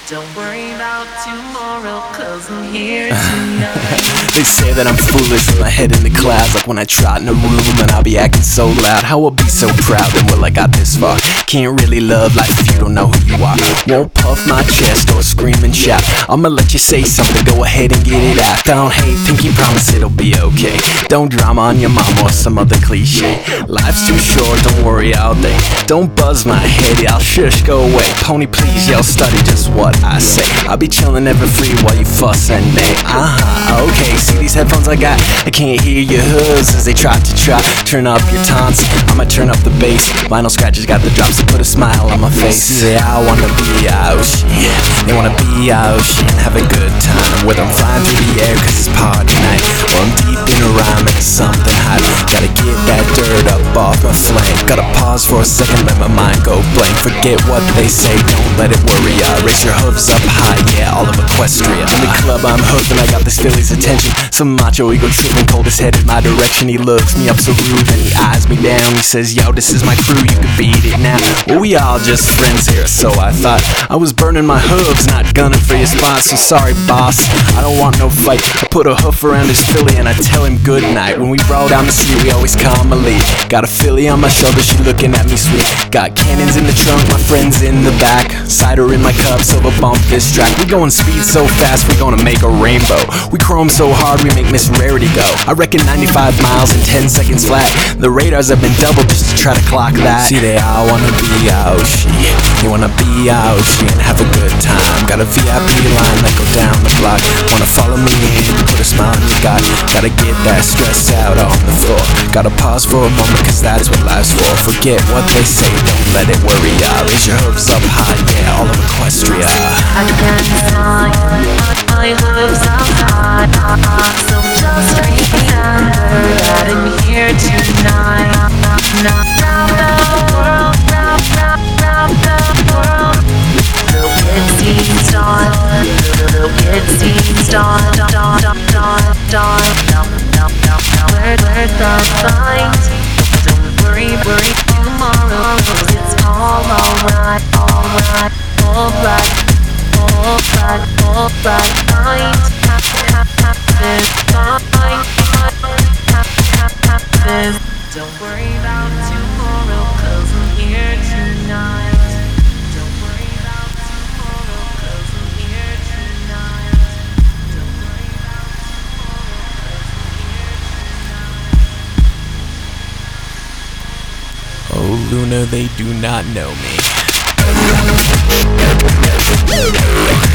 Don't worry about tomorrow, 'cause I'm here tonight. They say that I'm foolish with my head in the clouds, like when I trot in a room and I'll be acting so loud. How I'll be so proud then will I got this far. Can't really love life if you don't know who you are. Won't puff my chest or scream and shout. I'ma let you say something, go ahead and get it out. Don't hate, pinky promise it'll be okay. Don't drama on your mom or some other cliche. Life's too short, don't worry all day. Don't buzz my head, y'all shush, go away. Pony please, y'all study just what I say. I'll be chillin' ever free while you fuss and nay. Okay, see these headphones I got? I can't hear your hooves as they try to turn up your taunts. I'ma turn up the bass. Vinyl scratches got the drops to put a smile on my face. See, they all wanna be ocean. They wanna be ocean, have a good time. Whether I'm flying through the air 'cause it's party night, or I'm deep in a rhyme and something hot. Gotta get that dirt up off my flank. Gotta pause for a second, let my mind go blank. Forget what they say, don't let it worry ya. Raise your hooves up high, yeah, all of Equestria. In the club I'm hooked and I got this Philly's attention. Some macho ego tripping, coldest head in my direction. He looks me up so rude and he eyes me down. He says, yo, this is my crew, you can beat it now. Well, we all just friends here, so I thought. I was burning my hooves, not gunning for your spot. So sorry, boss, I don't want no fight. I put a hoof around his Philly and I tell him good night. When we roll down the street, we always call my lead. Got a Philly on my shoulder, she looking at me sweet. Got cannons in the trunk, my friends in the back. Cider in my cup, silver bump this track. We going speed so fast, we gonna make a rainbow. We chrome so hard, we make Miss Rarity go. I reckon 95 miles in 10 seconds flat. The radars have been doubled just to try to clock that. See, they all wanna be ocean. They wanna be ocean, have a good time. Got a VIP line that go down the block. Wanna follow me in, put a smile on your gut. Gotta get that stress out on the floor. Gotta pause for a moment, 'cause that's what life's for. Forget what they say, don't let it worry ya. Raise your hooves up high, yeah, all of Equestria. I can't find my hooves up high, so just remember that I'm here tonight. Round the world, round the world. Look at Steve's star, look at Steve's star, where's the fight? Don't worry tomorrow, 'cause it's all alright, alright, alright, alright, alright, fine. Don't worry about tomorrow, 'cause I'm here tonight. Don't worry about tomorrow, 'cause I'm here tonight. Don't worry about tomorrow, 'cause I'm here tonight. Oh, Luna, they do not know me.